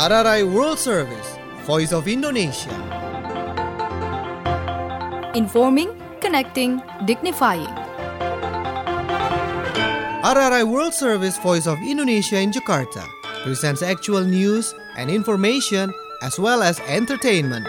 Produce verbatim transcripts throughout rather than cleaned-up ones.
R R I World Service, Voice of Indonesia. Informing, connecting, dignifying. R R I World Service, Voice of Indonesia in Jakarta presents actual news and information as well as entertainment.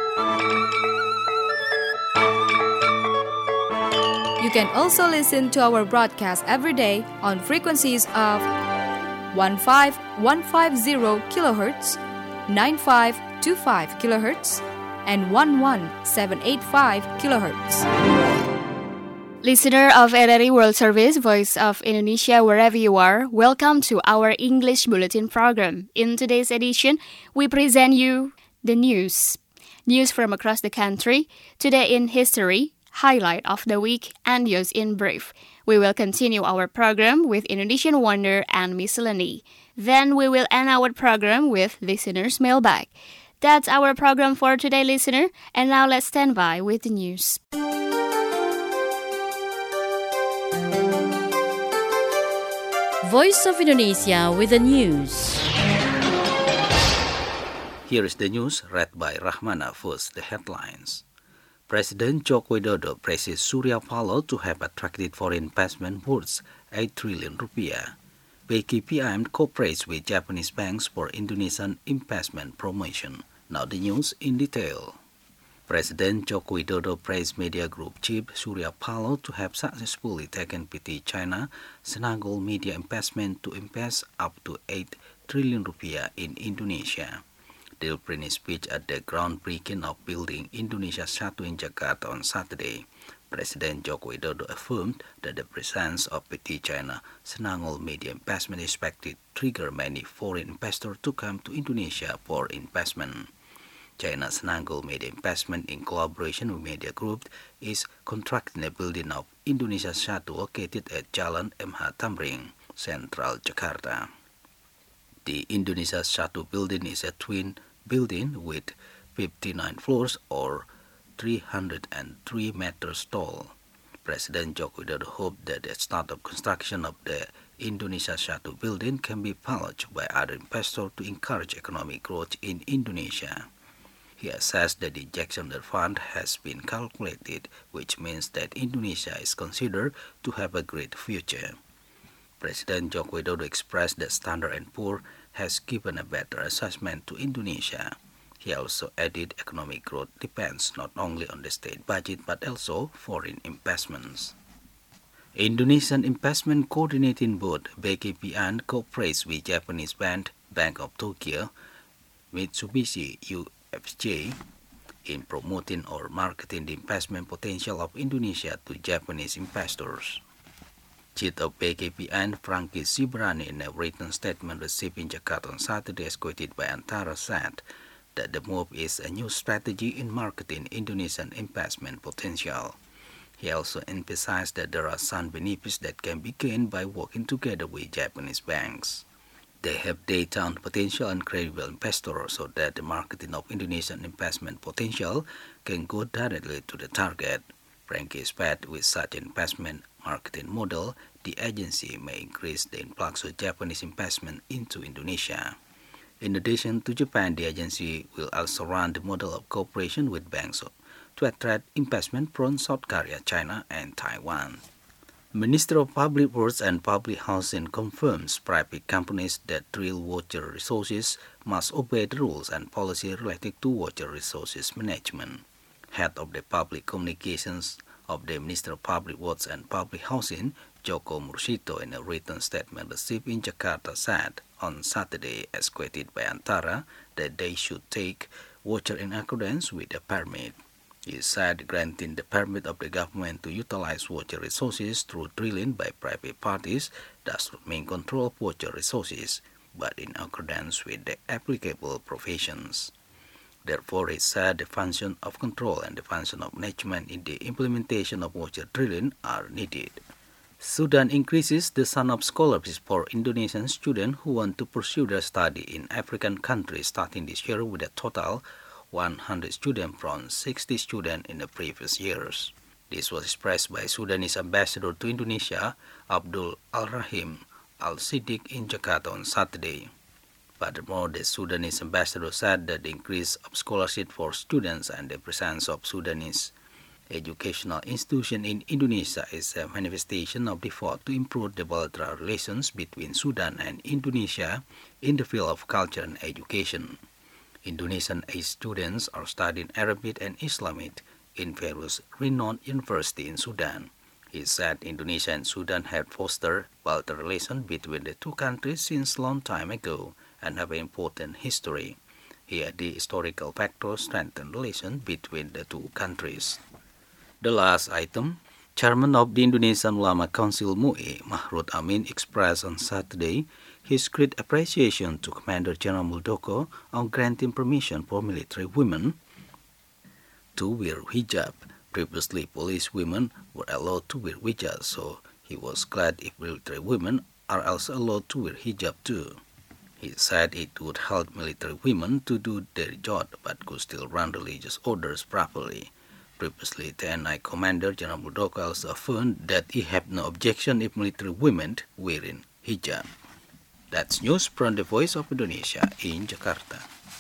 You can also listen to our broadcast every day on frequencies of fifteen fifty kilohertz, ninety-five twenty-five kilohertz, and eleven seven eighty-five kilohertz. Listener of R R I World Service, Voice of Indonesia, wherever you are, welcome to our English Bulletin program. In today's edition, we present you the news. News from across the country, today in history, highlight of the week, and news in brief. We will continue our program with Indonesian Wonder and Miscellany. Then we will end our program with listeners' mailbag. That's our program for today, listener. And now let's stand by with the news. Voice of Indonesia with the news. Here is the news read by Rahmana. First, the headlines. President Joko Widodo praises Surya Paloh to have attracted foreign investment worth eight trillion rupiah. B K P M cooperates with Japanese banks for Indonesian investment promotion. Now the news in detail. President Joko Widodo praised Media Group chief Surya Paloh to have successfully taken P T China Senagol Media Investment to invest up to eight trillion rupiah in Indonesia. Delivering his speech at the groundbreaking of building Indonesia Satu in Jakarta on Saturday, President Joko Widodo affirmed that the presence of P T China Senagol Media Investment is expected to trigger many foreign investors to come to Indonesia for investment. China Senagol Media Investment, in collaboration with Media Group, is constructing a building of Indonesia Satu located at Jalan M H Tamrin, Central Jakarta. The Indonesia Satu building is a twin building with fifty-nine floors or three hundred three meters tall. President Joko Widodo hoped that the start of construction of the Indonesia Satu building can be followed by other investors to encourage economic growth in Indonesia. He assessed that the injection of the fund has been calculated, which means that Indonesia is considered to have a great future. President Joko Widodo expressed that Standard and Poor's has given a better assessment to Indonesia. He also added economic growth depends not only on the state budget but also foreign investments. Indonesian Investment Coordinating Board B K P M cooperates with Japanese bank Bank of Tokyo, Mitsubishi U F J, in promoting or marketing the investment potential of Indonesia to Japanese investors. Chief of B K P M, Frankie Sibrani, in a written statement received in Jakarta on Saturday, as quoted by Antara, said that the move is a new strategy in marketing Indonesian investment potential. He also emphasized that there are some benefits that can be gained by working together with Japanese banks. They have data on potential and credible investors so that the marketing of Indonesian investment potential can go directly to the target. Frankie expects with such investment marketing model, the agency may increase the influx of Japanese investment into Indonesia. In addition to Japan, the agency will also run the model of cooperation with banks to attract investment from South Korea, China, and Taiwan. Minister of Public Works and Public Housing confirms private companies that drill water resources must obey the rules and policy related to water resources management. Head of the Public Communications of the Minister of Public Works and Public Housing, Joko Mursito, in a written statement received in Jakarta, said on Saturday, as quoted by Antara, that they should take water in accordance with the permit. He said granting the permit of the government to utilize water resources through drilling by private parties does not mean control of water resources, but in accordance with the applicable provisions. Therefore, he said the function of control and the function of management in the implementation of water drilling are needed. Sudan increases the sum of scholarships for Indonesian students who want to pursue their study in African countries starting this year with a total one hundred students from sixty students in the previous years. This was expressed by Sudanese ambassador to Indonesia, Abdul Al-Rahim Al-Siddiq, in Jakarta on Saturday. Furthermore, the Sudanese ambassador said that the increase of scholarship for students and the presence of Sudanese educational institutions in Indonesia is a manifestation of the effort to improve the bilateral relations between Sudan and Indonesia in the field of culture and education. Indonesian age students are studying Arabic and Islamic in various renowned universities in Sudan. He said Indonesia and Sudan have fostered bilateral relations between the two countries since a long time ago and have an important history. Here, the historical factors strengthen relations between the two countries. The last item, Chairman of the Indonesian Ulama Council M U I, Mahrud Amin, expressed on Saturday his great appreciation to Commander General Muldoko on granting permission for military women to wear hijab. Previously, police women were allowed to wear hijab, so he was glad if military women are also allowed to wear hijab too. He said it would help military women to do their job but could still run religious orders properly. Previously, T N I Commander General Muldoko also affirmed that he had no objection if military women wearing hijab. That's news from the Voice of Indonesia in Jakarta.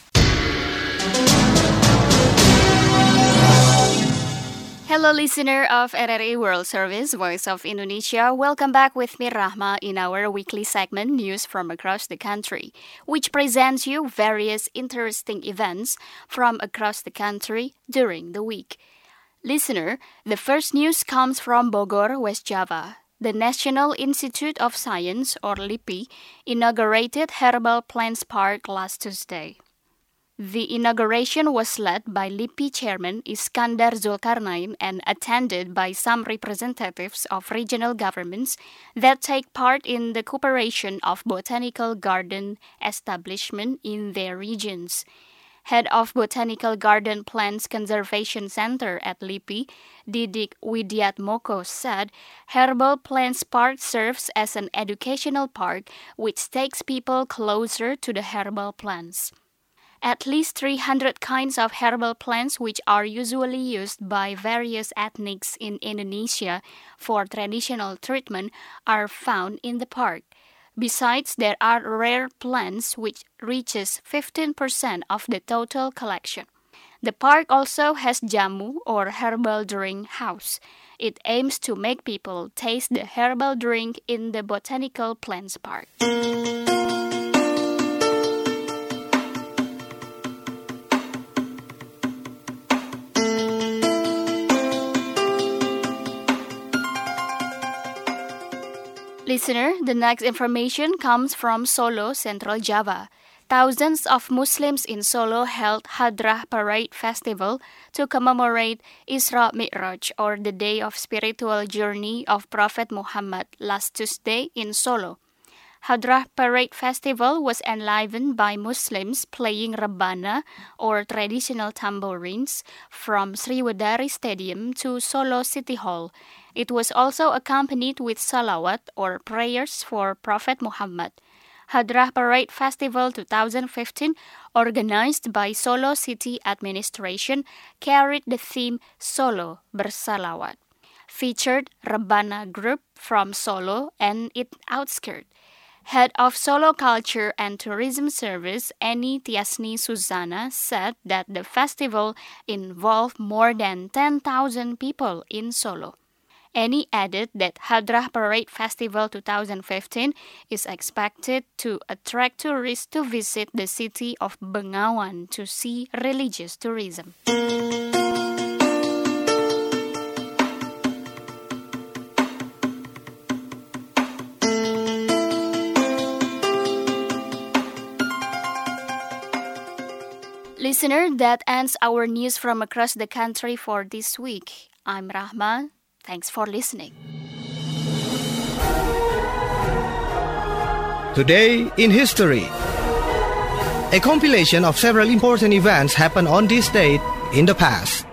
Hello, listener of R R I World Service, Voice of Indonesia. Welcome back with me, Rahma, in our weekly segment, News from Across the Country, which presents you various interesting events from across the country during the week. Listener, the first news comes from Bogor, West Java. The National Institute of Science, or LIPI, inaugurated Herbal Plants Park last Tuesday. The inauguration was led by LIPI Chairman Iskandar Zulkarnain and attended by some representatives of regional governments that take part in the cooperation of botanical garden establishment in their regions. Head of Botanical Garden Plants Conservation Center at LIPI, Didik Widiatmoko, said Herbal Plants Park serves as an educational park which takes people closer to the herbal plants. At least three hundred kinds of herbal plants, which are usually used by various ethnics in Indonesia for traditional treatment, are found in the park. Besides, there are rare plants which reaches fifteen percent of the total collection. The park also has jamu, or herbal drink house. It aims to make people taste the herbal drink in the Botanical Plants Park. Listener, the next information comes from Solo, Central Java. Thousands of Muslims in Solo held Hadrah Parade Festival to commemorate Isra Mi'raj, or the day of spiritual journey of Prophet Muhammad, last Tuesday in Solo. Hadrah Parade Festival was enlivened by Muslims playing rebana, or traditional tambourines, from Sriwedari Stadium to Solo City Hall. It was also accompanied with salawat, or prayers for Prophet Muhammad. Hadrah Parade Festival twenty fifteen, organized by Solo City Administration, carried the theme Solo Bersalawat. Featured rebana group from Solo and its outskirts. Head of Solo Culture and Tourism Service, Eni Tiasni Suzana, said that the festival involved more than ten thousand people in Solo. Eni added that Hadrah Parade Festival twenty fifteen is expected to attract tourists to visit the city of Bengawan to see religious tourism. Listener, that ends our news from across the country for this week. I'm Rahma. Thanks for listening. Today in History. A compilation of several important events happened on this date in the past.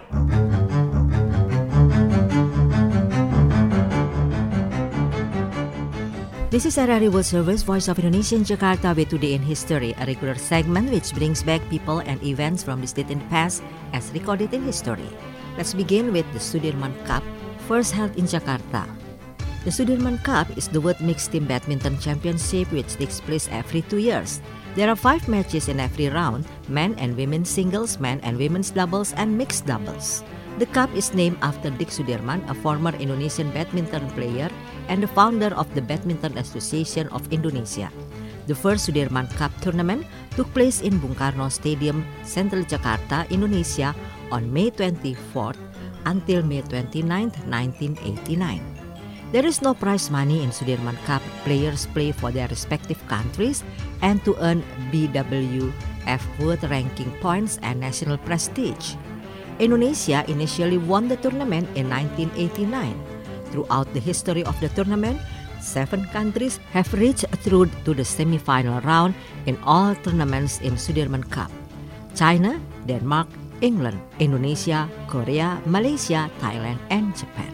This is R R I World Service, Voice of Indonesia in Jakarta with Today in History, a regular segment which brings back people and events from this date in the past as recorded in history. Let's begin with the Sudirman Cup, first held in Jakarta. The Sudirman Cup is the World Mixed Team Badminton Championship which takes place every two years. There are five matches in every round, men and women's singles, men and women's doubles, and mixed doubles. The cup is named after Dik Sudirman, a former Indonesian badminton player and the founder of the Badminton Association of Indonesia. The first Sudirman Cup tournament took place in Bung Karno Stadium, Central Jakarta, Indonesia on May twenty-fourth until May twenty-ninth, nineteen eighty-nine. There is no prize money in Sudirman Cup. Players play for their respective countries and to earn B W F World Ranking points and national prestige. Indonesia initially won the tournament in nineteen eighty-nine. Throughout the history of the tournament, seven countries have reached through to the semi-final round in all tournaments in Sudirman Cup: China, Denmark, England, Indonesia, Korea, Malaysia, Thailand, and Japan.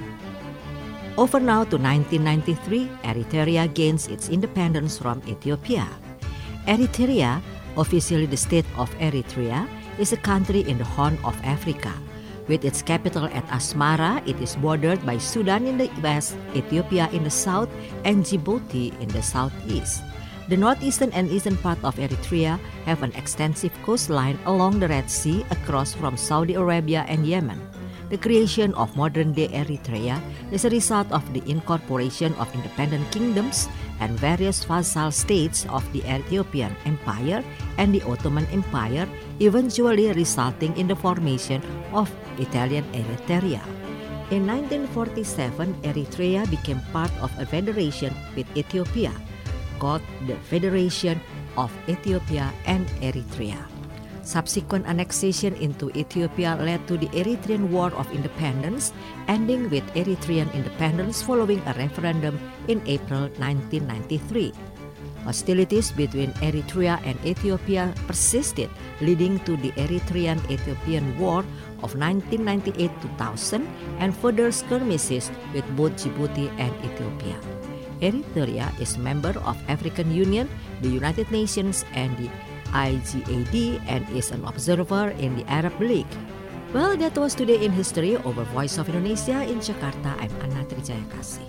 Over now to nineteen ninety-three, Eritrea gains its independence from Ethiopia. Eritrea, officially the state of Eritrea, is a country in the Horn of Africa. With its capital at Asmara, it is bordered by Sudan in the west, Ethiopia in the south, and Djibouti in the southeast. The northeastern and eastern part of Eritrea have an extensive coastline along the Red Sea across from Saudi Arabia and Yemen. The creation of modern-day Eritrea is a result of the incorporation of independent kingdoms and various vassal states of the Ethiopian Empire and the Ottoman Empire, eventually resulting in the formation of Italian Eritrea. In nineteen forty-seven, Eritrea became part of a federation with Ethiopia, called the Federation of Ethiopia and Eritrea. Subsequent annexation into Ethiopia led to the Eritrean War of Independence, ending with Eritrean independence following a referendum in April nineteen ninety-three. Hostilities between Eritrea and Ethiopia persisted, leading to the Eritrean-Ethiopian War of nineteen ninety-eight to two thousand and further skirmishes with both Djibouti and Ethiopia. Eritrea is a member of African Union, the United Nations, and the I G A D, and is an observer in the Arab League. Well, that was Today in History over Voice of Indonesia in Jakarta. I'm Anna Trijayakasih.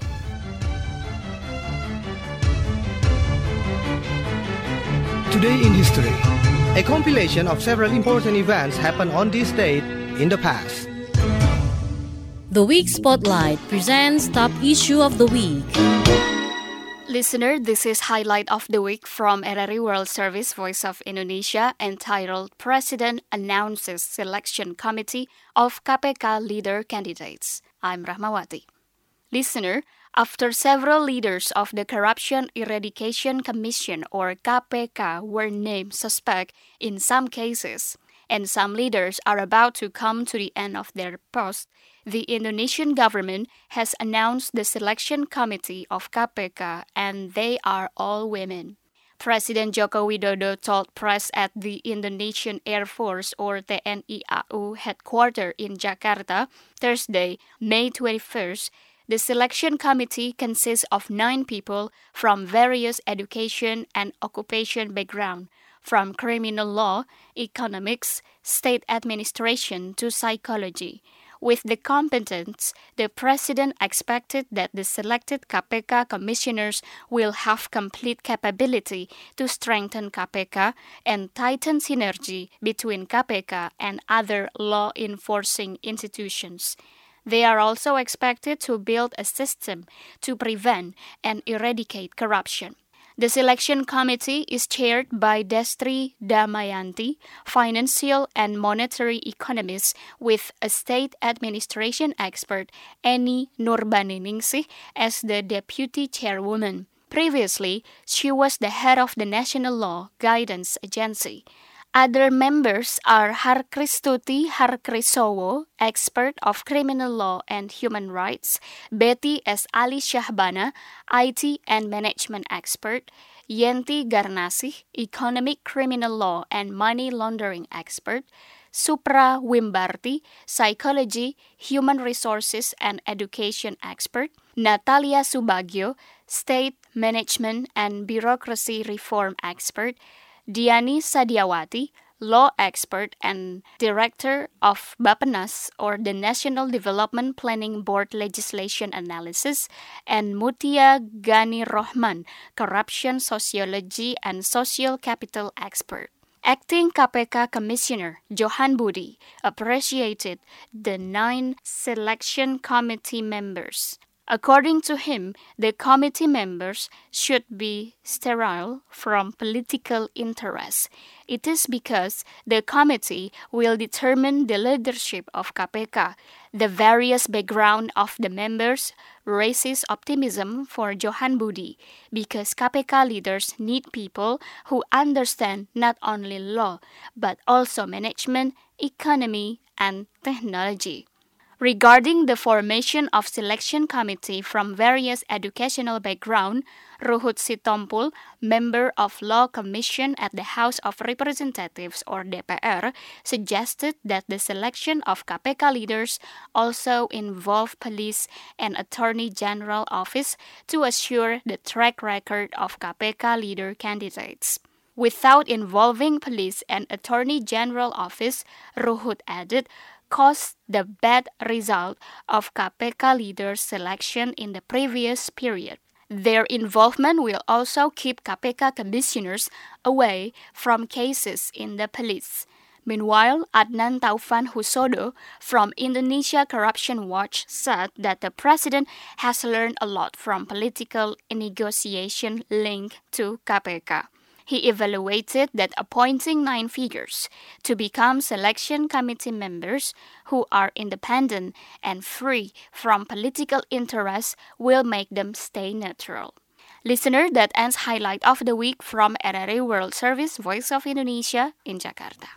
Today in History, a compilation of several important events happened on this date in the past. The Week Spotlight presents Top Issue of the Week. Listener, this is Highlight of the Week from R R I World Service Voice of Indonesia, entitled President Announces Selection Committee of K P K Leader Candidates. I'm Rahmawati. Listener, after several leaders of the Corruption Eradication Commission or K P K were named suspect in some cases, and some leaders are about to come to the end of their post, the Indonesian government has announced the selection committee of K P K, and they are all women. President Joko Widodo told press at the Indonesian Air Force or T N I A U headquarters in Jakarta Thursday, May twenty-first, the selection committee consists of nine people from various education and occupation background, from criminal law, economics, state administration to psychology. With the competence, the President expected that the selected K P K commissioners will have complete capability to strengthen K P K and tighten synergy between K P K and other law enforcing institutions. They are also expected to build a system to prevent and eradicate corruption. The selection committee is chaired by Destri Damayanti, financial and monetary economist, with a state administration expert, Eni Nurbaniningsih, as the deputy chairwoman. Previously, she was the head of the National Law Guidance Agency. Other members are Harkristuti Harkrisowo, expert of criminal law and human rights, Betty S. Ali Shahbana, I T and management expert, Yenti Garnasih, economic criminal law and money laundering expert, Supra Wimbarti, psychology, human resources and education expert, Natalia Subagio, state management and bureaucracy reform expert, Diani Sadiawati, law expert and director of Bappenas, or the National Development Planning Board Legislation Analysis, and Mutia Ghani Rohman, corruption sociology and social capital expert. Acting K P K Commissioner Johan Budi appreciated the nine selection committee members. According to him, the committee members should be sterile from political interests. It is because the committee will determine the leadership of K P K. The various background of the members raises optimism for Johan Budi, because K P K leaders need people who understand not only law, but also management, economy, and technology. Regarding the formation of selection committee from various educational background, Ruhut Sitompul, member of Law Commission at the House of Representatives, or D P R, suggested that the selection of K P K leaders also involve police and Attorney General Office to assure the track record of K P K leader candidates. Without involving police and Attorney General Office, Ruhut added, caused the bad result of K P K leaders' selection in the previous period. Their involvement will also keep K P K commissioners away from cases in the police. Meanwhile, Adnan Taufan Husodo from Indonesia Corruption Watch said that the president has learned a lot from political negotiation linked to K P K. He evaluated that appointing nine figures to become selection committee members who are independent and free from political interests will make them stay neutral. Listener, that ends Highlight of the Week from R R I World Service, Voice of Indonesia in Jakarta.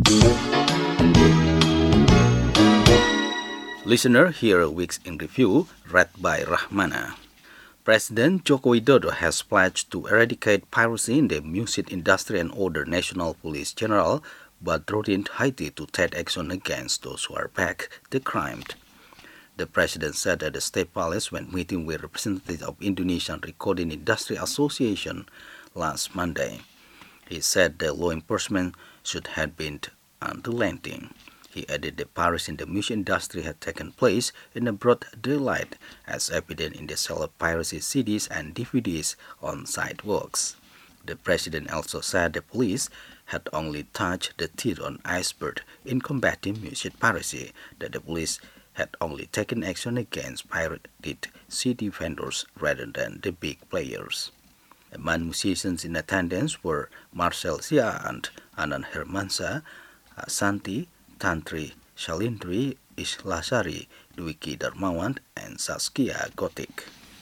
Listener, here a week's in review read by Rahmana. President Joko Widodo has pledged to eradicate piracy in the music industry and order National Police General Badrodin Haiti to take action against those who are back the crime. The president said at the State Palace when meeting with representatives of Indonesian Recording Industry Association last Monday. He said the law enforcement should have been unrelenting. He added the piracy in the music industry had taken place in a broad daylight, as evident in the sale of piracy C Ds and D V Ds on sidewalks. The president also said the police had only touched the tip on the iceberg in combating music piracy, that the police had only taken action against pirated C D vendors rather than the big players. Among musicians in attendance were Marcel Sia and Anand Hermansyah, Santi, Tantri Shalindri Islasari, Dwiki Darmawan, and Saskia Gotik.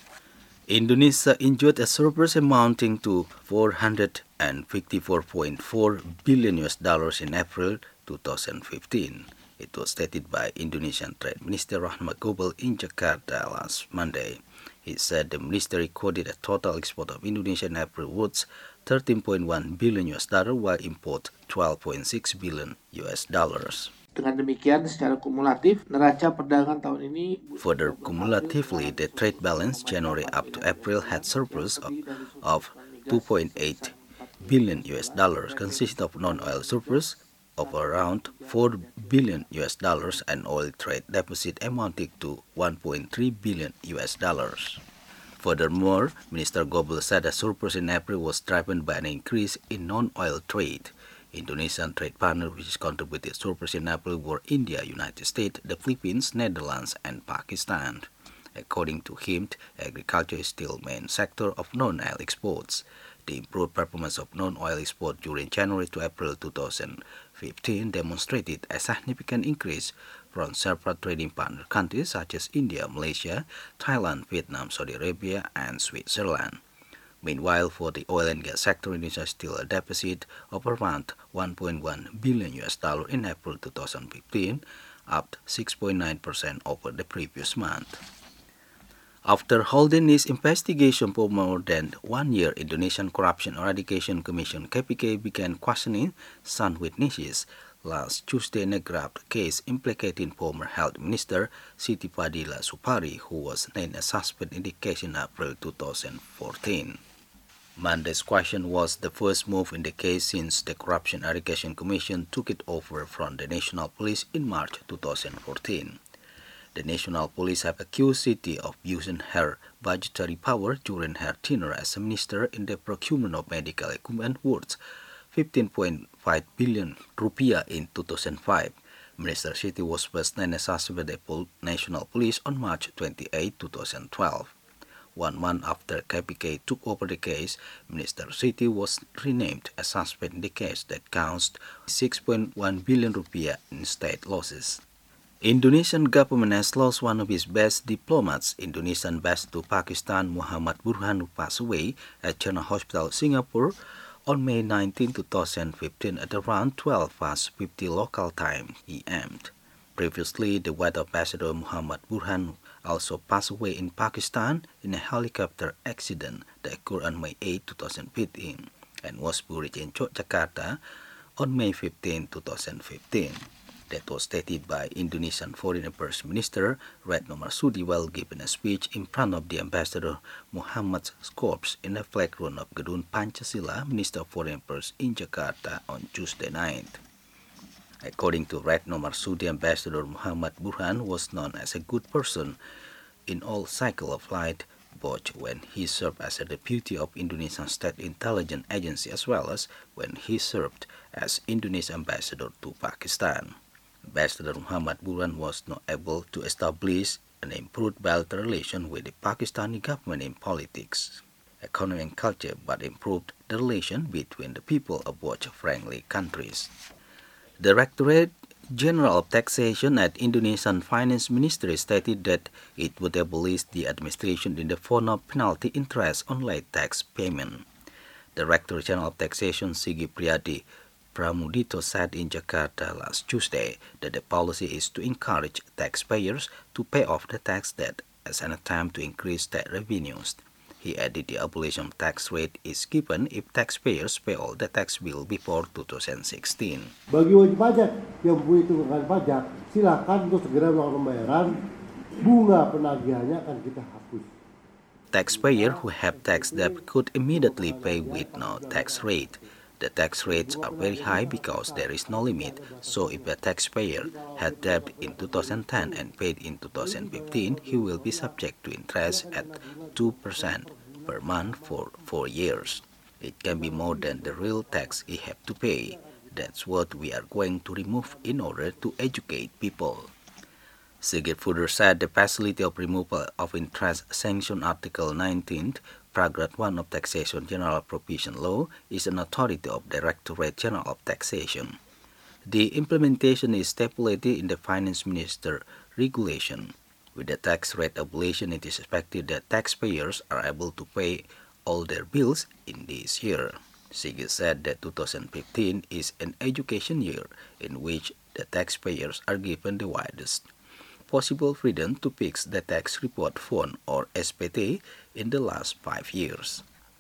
Indonesia injured a surplus amounting to four hundred fifty-four point four billion U S dollars in April twenty fifteen. It was stated by Indonesian Trade Minister Rahmat Gobel in Jakarta last Monday. He said the minister recorded a total export of Indonesia in April worth thirteen point one billion U S dollars, while import twelve point six billion U S dollars. Dengan demikian, secara kumulatif, neraca perdagangan tahun ini. Further cumulatively, the trade balance January up to April had surplus of, of two point eight billion U S dollars, consisting of non-oil surplus of around four billion U S dollars and oil trade deficit amounting to one point three billion U S dollars. Furthermore, Minister Gobel said the surplus in April was driven by an increase in non-oil trade. Indonesian trade partners which contributed surplus in April were India, United States, the Philippines, Netherlands, and Pakistan. According to him, agriculture is still the main sector of non-oil exports. The improved performance of non-oil export during January to April twenty fifteen demonstrated a significant increase from several trading partner countries such as India, Malaysia, Thailand, Vietnam, Saudi Arabia, and Switzerland. Meanwhile, for the oil and gas sector, Indonesia is still a deficit of around one point one billion U S dollars in April twenty fifteen, up six point nine percent over the previous month. After holding its investigation for more than one year, Indonesian Corruption Eradication Commission K P K began questioning some witnesses last Tuesday in a graft case implicating former Health Minister Siti Fadila Supari, who was named a suspect in the case in April twenty fourteen. Monday's question was the first move in the case since the Corruption Eradication Commission took it over from the National Police in March two thousand fourteen. The National Police have accused Siti of using her budgetary power during her tenure as a minister in the procurement of medical equipment worth fifteen point five billion rupiah in two thousand five. Minister Siti was first named as suspect by the National Police on March twenty-eighth, two thousand twelve. One month after K P K took over the case, Minister Siti was renamed as suspect in the case that counts six point one billion rupiah in state losses. Indonesian government has lost one of its best diplomats. Indonesian ambassador to Pakistan Muhammad Burhan, who passed away at General Hospital, Singapore on May nineteenth, two thousand fifteen at around twelve past fifty local time A M. Previously, the white ambassador Muhammad Burhan also passed away in Pakistan in a helicopter accident that occurred on May eighth, two thousand fifteen and was buried in Yogyakarta on May fifteenth, two thousand fifteen. That was stated by Indonesian Foreign Affairs Minister Retno Marsudi while giving a speech in front of the ambassador Muhammad's corpse in the flag ground of Gedung Pancasila, Minister of Foreign Affairs in Jakarta on Tuesday night. According to Retno Marsudi, Ambassador Muhammad Burhan was known as a good person in all cycle of life, both when he served as a deputy of Indonesian State Intelligence Agency as well as when he served as Indonesian ambassador to Pakistan. Ambassador Muhammad Burhan was not able to establish an improved bilateral relation with the Pakistani government in politics, economy and culture, but improved the relation between the people of both friendly countries. Directorate General of Taxation at Indonesian Finance Ministry stated that it would abolish the administration in the form of penalty interest on late tax payment. Director General of Taxation Sigi Priadi Pramudito said in Jakarta last Tuesday that the policy is to encourage taxpayers to pay off the tax debt as an attempt to increase state revenues. He added the abolition of tax rate is given if taxpayers pay all the tax bill before two thousand sixteen. Bagi wajib pajak yang mempunyai tunggakan pajak, silakan untuk segera melakukan pembayaran. Bunga penagihannya akan kita hapus. Taxpayers who have tax debt could immediately pay with no tax rate. The tax rates are very high because there is no limit, so if a taxpayer had debt in two thousand ten and paid in two thousand fifteen, he will be subject to interest at two percent per month for four years. It can be more than the real tax he have to pay. That's what we are going to remove in order to educate people. Sigit further said the facility of removal of interest sanction Article nineteen, Paragraph one of Taxation General Provision Law is an authority of Directorate General of Taxation. The implementation is stipulated in the Finance Minister Regulation. With the tax rate abolition, it is expected that taxpayers are able to pay all their bills in this year. Sigit said that two thousand fifteen is an education year in which the taxpayers are given the widest possible freedom to fix the tax report fund or S P T in the last five years.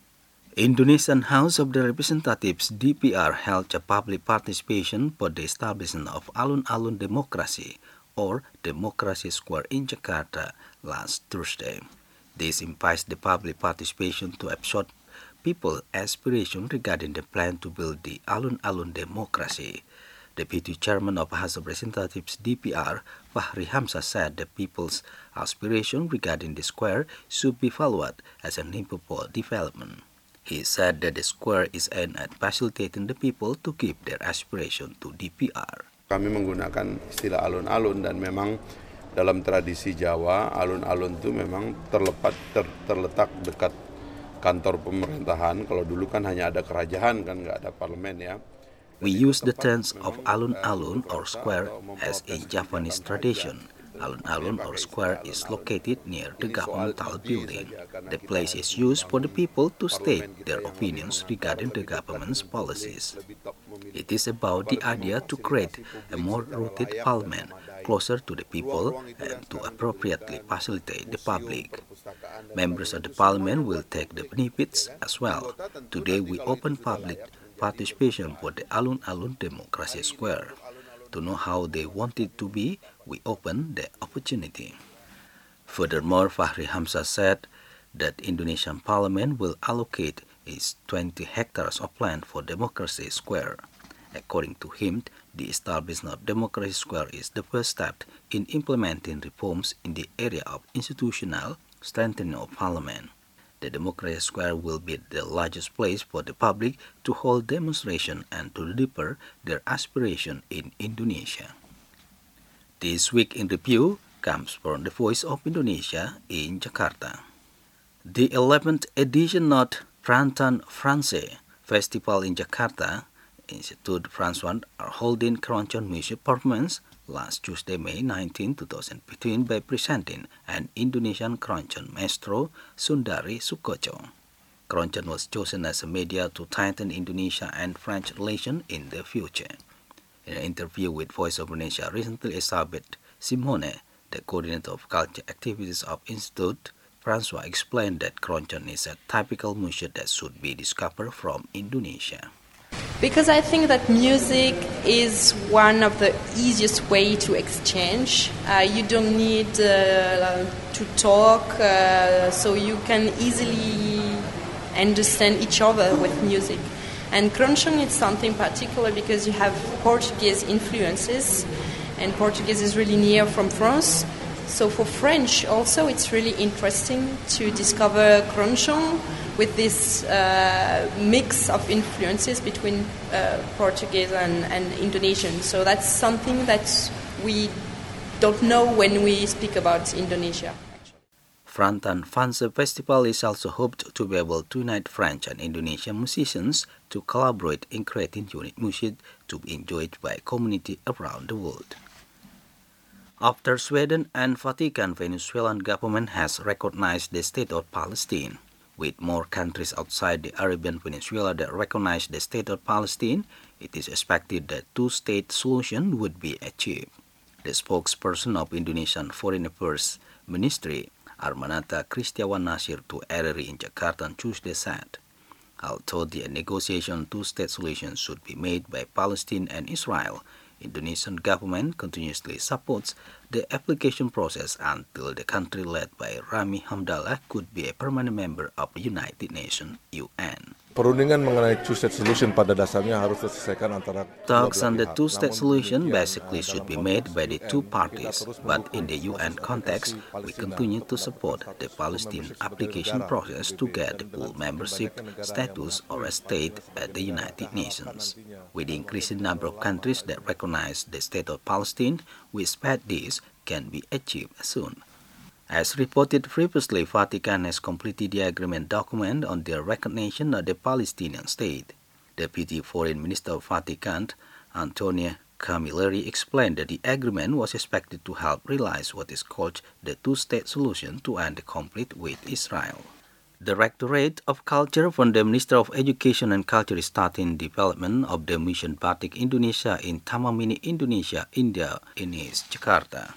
Indonesian House of the Representatives D P R held a public participation for the establishment of Alun-Alun Demokrasi or Democracy Square in Jakarta last Thursday. This implies the public participation to absorb people's aspiration regarding the plan to build the Alun-Alun Demokrasi. Deputy Chairman of House of Representatives D P R, Fahri Hamzah, said the people's aspiration regarding the square should be followed as an improvable development. He said that the square is aimed at facilitating the people to keep their aspiration to D P R. Kami menggunakan istilah alun-alun dan memang dalam tradisi Jawa, alun-alun itu memang terlepat, ter, terletak dekat kantor pemerintahan. Kalau dulu kan hanya ada kerajaan, kan nggak ada parlemen ya. We use the terms of alun-alun or square as a Javanese tradition. Alun-alun or square is located near the governmental building. The place is used for the people to state their opinions regarding the government's policies. It is about the idea to create a more rooted parliament closer to the people and to appropriately facilitate the public. Members of the parliament will take the benefits as well. Today we open public participation for the Alun-Alun Demokrasi Square. To know how they want it to be, we open the opportunity. Furthermore, Fahri Hamzah said that Indonesian Parliament will allocate is twenty hectares of land for Democracy Square. According to him, the establishment of Democracy Square is the first step in implementing reforms in the area of institutional strengthening of parliament. The Democracy Square will be the largest place for the public to hold demonstration and to deliver their aspiration in Indonesia. This Week in Review comes from the Voice of Indonesia in Jakarta. The eleventh edition of Printemps Français Festival in Jakarta, Institut François are holding Keroncong music performance last Tuesday, May nineteenth, twenty fifteen by presenting an Indonesian Keroncong maestro, Sundari Sukocho. Keroncong was chosen as a media to tighten Indonesia and French relations in the future. In an interview with Voice of Indonesia recently, Elizabeth Simone, the coordinator of culture activities of Institut François, explained that Keroncong is a typical music that should be discovered from Indonesia. Because I think that music is one of the easiest way to exchange. Uh, you don't need uh, to talk, uh, so you can easily understand each other with music. And Keroncong is something particular because you have Portuguese influences, and Portuguese is really near from France. So for French also it's really interesting to discover Keroncong with this uh, mix of influences between uh, Portuguese and, and Indonesian. So that's something that we don't know when we speak about Indonesia. Printemps Français Festival is also hoped to be able to unite French and Indonesian musicians to collaborate in creating unique music to be enjoyed by a community around the world. After Sweden and Vatican, Venezuelan government has recognized the state of Palestine. With more countries outside the Arabian Peninsula that recognize the state of Palestine, it is expected that two-state solution would be achieved. The spokesperson of Indonesian Foreign Affairs Ministry, Armanata Kristiawan Nasir, to R R I in Jakarta on Tuesday said, although the negotiation two-state solution should be made by Palestine and Israel, Indonesian government continuously supports the application process until the country led by Rami Hamdallah could be a permanent member of the United Nations U N. Perundingan mengenai two-state solution pada dasarnya harus diselesaikan antara Talks on the two-state solution basically should be made by the two parties, but in the U N context, we continue to support the Palestine application process to get the full membership status or a state at the United Nations. With the increasing number of countries that recognize the state of Palestine, we expect this can be achieved soon. As reported previously, Vatican has completed the agreement document on the recognition of the Palestinian state. Deputy Foreign Minister of Vatican, Antonia Camilleri, explained that the agreement was expected to help realize what is called the two-state solution to end the conflict with Israel. The Directorate of Culture from the Minister of Education and Culture is starting development of the Mission Batik Indonesia in Taman Mini Indonesia, India, in East Jakarta.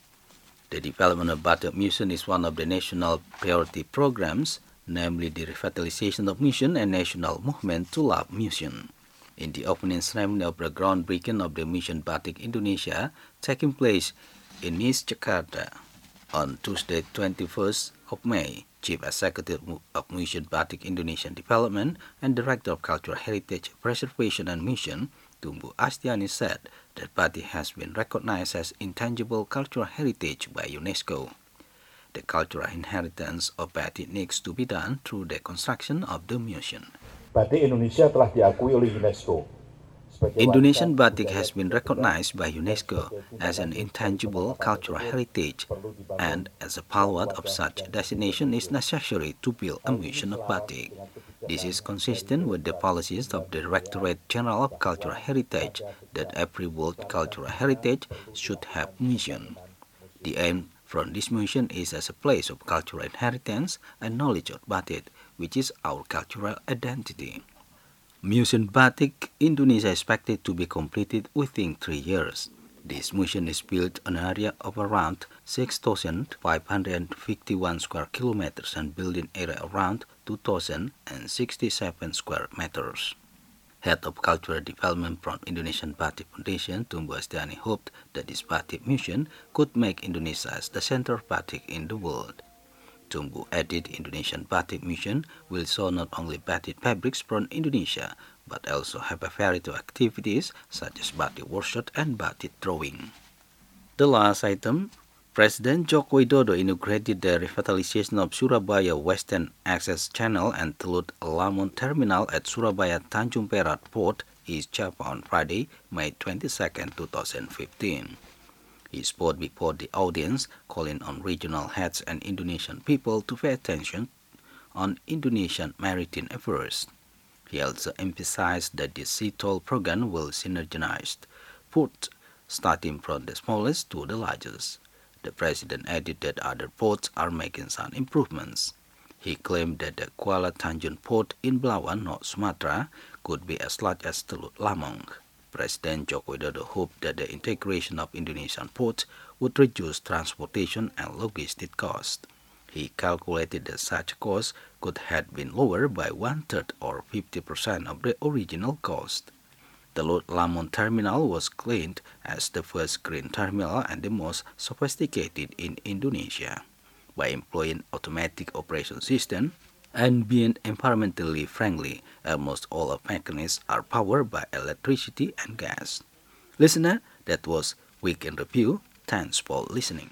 The development of Batik Museum is one of the national priority programs, namely the revitalization of Museum and national movement to love Museum. In the opening ceremony of the groundbreaking of the Mission Batik Indonesia, taking place in East Jakarta on Tuesday, twenty-first of May, Chief Executive of Mission Batik Indonesian Development and Director of Cultural Heritage Preservation and Mission, Tumbu Astiani, said that batik has been recognized as intangible cultural heritage by UNESCO. The cultural inheritance of batik needs to be done through the construction of the museum. Batik Indonesia telah diakui oleh UNESCO. Indonesian batik has been recognized by UNESCO as an intangible cultural heritage, and as a part of such designation is necessary to build a museum of batik. This is consistent with the policies of the Directorate General of Cultural Heritage that every world cultural heritage should have museum. The aim from this museum is as a place of cultural inheritance and knowledge of batik, which is our cultural identity. Museum Batik Indonesia is expected to be completed within three years. This museum is built on an area of around six thousand five hundred fifty-one square kilometers and building area around two thousand sixty-seven square meters. Head of Cultural Development from Indonesian Batik Foundation, Tumbu Astiani, hoped that this Batik Museum could make Indonesia as the center of batik in the world. Tumbuh added Indonesian Batik Museum will show not only batik fabrics from Indonesia, but also have a variety of activities such as batik workshop and batik drawing. The last item, President Joko Widodo inaugurated the revitalization of Surabaya Western Access Channel and Teluk Lamon Terminal at Surabaya Tanjung Perak Port, East Java on Friday, May twenty-second, twenty fifteen. He spoke before the audience, calling on regional heads and Indonesian people to pay attention on Indonesian maritime affairs. He also emphasized that the Sea Toll program will synergize ports starting from the smallest to the largest. The president added that other ports are making some improvements. He claimed that the Kuala Tanjung port in Belawan, North Sumatra, could be as large as Teluk Lamong. President Joko Widodo hoped that the integration of Indonesian ports would reduce transportation and logistic costs. He calculated that such costs could have been lowered by one-third or fifty percent of the original cost. The Teluk Lamon terminal was claimed as the first green terminal and the most sophisticated in Indonesia. By employing automatic operation system and being environmentally friendly, almost all of mechanisms are powered by electricity and gas. Listener, that was Week in Review. Thanks for listening.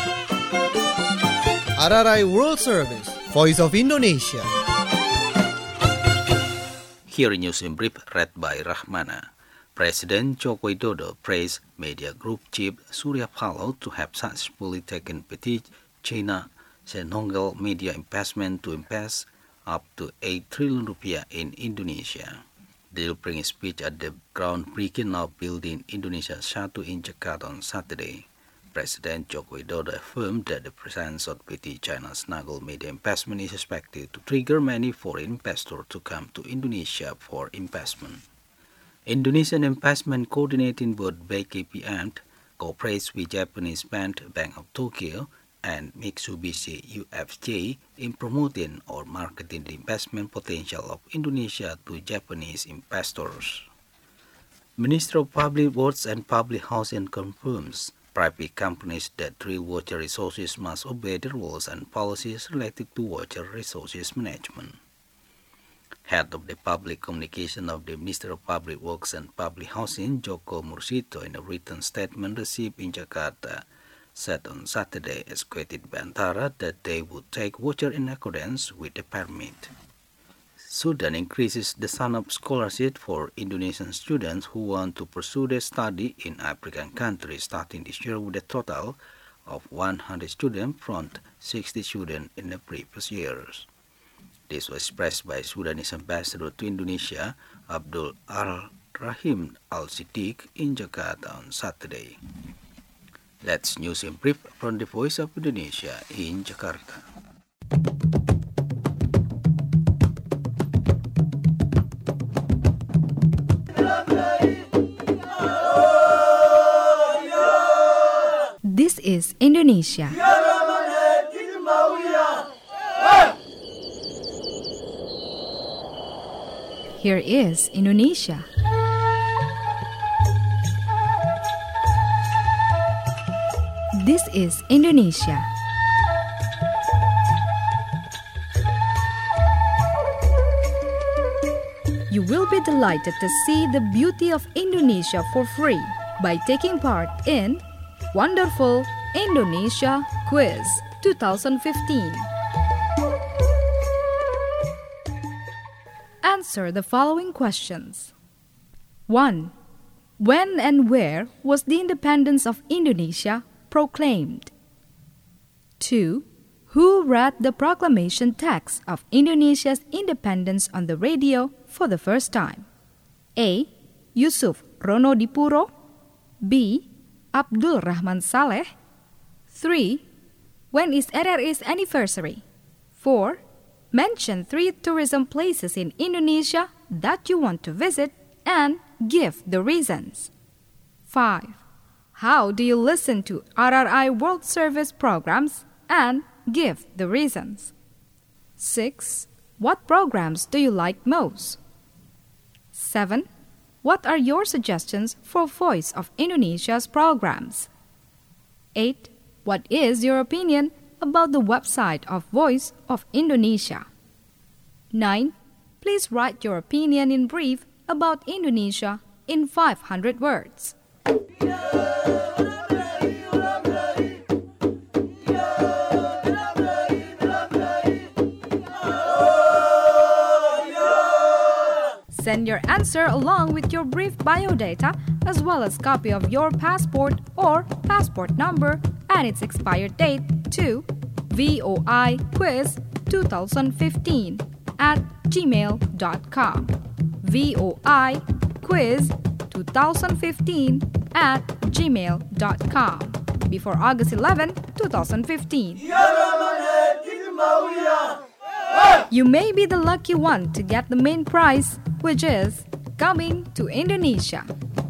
R R I World Service, Voice of Indonesia. Here News in Brief, read by Rahmana. President Joko Widodo praised Media Group Chief Surya Paloh to have successfully taken Petit China Senonggel Media Investment to invest up to eight trillion rupiah in Indonesia. Delivering a speech at the groundbreaking of Building Indonesia Satu in Jakarta on Saturday, President Joko Widodo affirmed that the presence of Petit China Senonggel Media Investment is expected to trigger many foreign investors to come to Indonesia for investment. Indonesian Investment Coordinating Board B K P M cooperates with Japanese Bank, Bank of Tokyo, and Mitsubishi U F J in promoting or marketing the investment potential of Indonesia to Japanese investors. Minister of Public Works and Public Housing confirms private companies that drill water resources must obey the rules and policies related to water resources management. Head of the Public Communication of the Minister of Public Works and Public Housing, Joko Mursito, in a written statement received in Jakarta, said on Saturday, as quoted by Antara, that they would take water in accordance with the permit. Sudan increases the sum of scholarship for Indonesian students who want to pursue their study in African countries, starting this year with a total of one hundred students from sixty students in the previous years. This was expressed by Sudanese ambassador to Indonesia, Abdul Al-Rahim Al-Siddiq, in Jakarta on Saturday. That's news in brief from the Voice of Indonesia in Jakarta. This is Indonesia. Here is Indonesia. This is Indonesia. You will be delighted to see the beauty of Indonesia for free by taking part in Wonderful Indonesia Quiz twenty fifteen. Answer the following questions. one. When and where was the independence of Indonesia proclaimed? two. Who read the proclamation text of Indonesia's independence on the radio for the first time? A. Yusuf Ronodipuro. B. Abdul Rahman Saleh. three. When is R R I's anniversary? four. Mention three tourism places in Indonesia that you want to visit and give the reasons. five. How do you listen to R R I World Service programs and give the reasons? six. What programs do you like most? seven. What are your suggestions for Voice of Indonesia's programs? eight. What is your opinion about the website of Voice of Indonesia. nine. Please write your opinion in brief about Indonesia in five hundred words. Send your answer along with your brief biodata as well as copy of your passport or passport number and its expired date to voiquiz twenty fifteen at gmail dot com. voiquiz twenty fifteen at gmail dot com before August eleventh, twenty fifteen. You may be the lucky one to get the main prize, which is coming to Indonesia.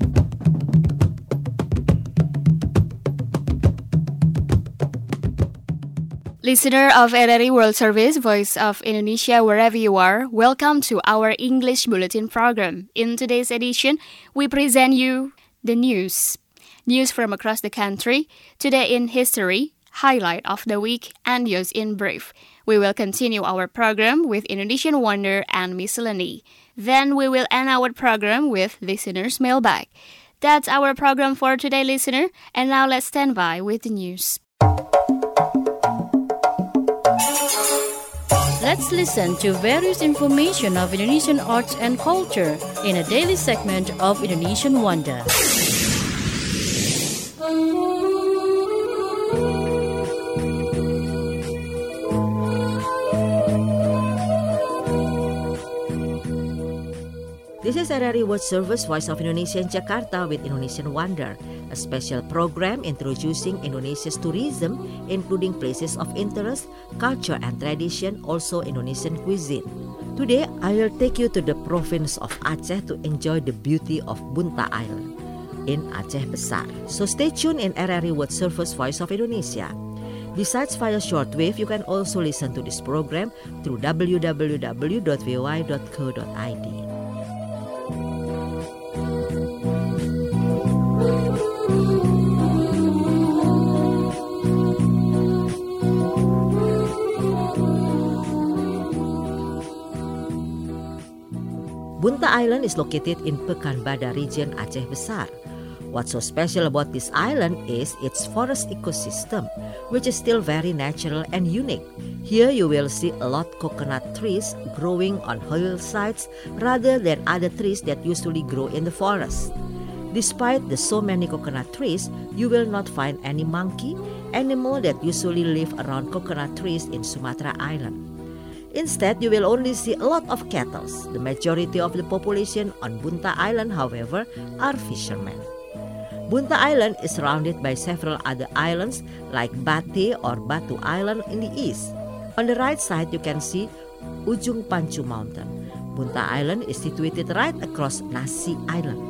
Listener of R R I World Service, Voice of Indonesia, wherever you are, welcome to our English Bulletin program. In today's edition, we present you the news. News from across the country, today in history, highlight of the week, and news in brief. We will continue our program with Indonesian Wonder and Miscellany. Then we will end our program with Listener's Mailbag. That's our program for today, listener. And now let's stand by with the news. Let's listen to various information of Indonesian arts and culture in a daily segment of Indonesian Wonder. This is R R I World Service, Voice of Indonesia in Jakarta with Indonesian Wonder, a special program introducing Indonesia's tourism, including places of interest, culture and tradition, also Indonesian cuisine. Today, I will take you to the province of Aceh to enjoy the beauty of Bunta Island in Aceh Besar. So stay tuned in R R I World Service, Voice of Indonesia. Besides via shortwave, you can also listen to this program through w w w dot v o i dot co dot i d. Bunta Island is located in Pekanbadak region, Aceh Besar. What's so special about this island is its forest ecosystem, which is still very natural and unique. Here you will see a lot of coconut trees growing on hillsides rather than other trees that usually grow in the forest. Despite the so many coconut trees, you will not find any monkey, animal that usually live around coconut trees in Sumatra Island. Instead, you will only see a lot of cattle. The majority of the population on Bunta Island, however, are fishermen. Bunta Island is surrounded by several other islands like Bate or Batu Island in the east. On the right side, you can see Ujung Pancu Mountain. Bunta Island is situated right across Nasi Island.